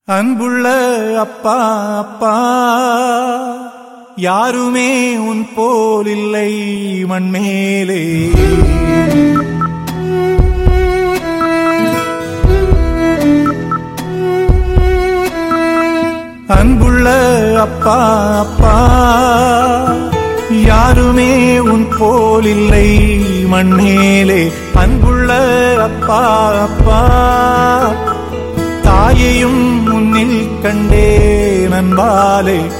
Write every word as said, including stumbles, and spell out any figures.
அன்புள்ள அப்பா அப்பா யாருமே உன் போலில்லை மண்மேலே. அன்புள்ள அப்பா அப்பா யாருமே உன் போலில்லை மண்மேலே. அன்புள்ள அப்பா அப்பா தாயையும் முன்னில் கண்டே நண்பாலே.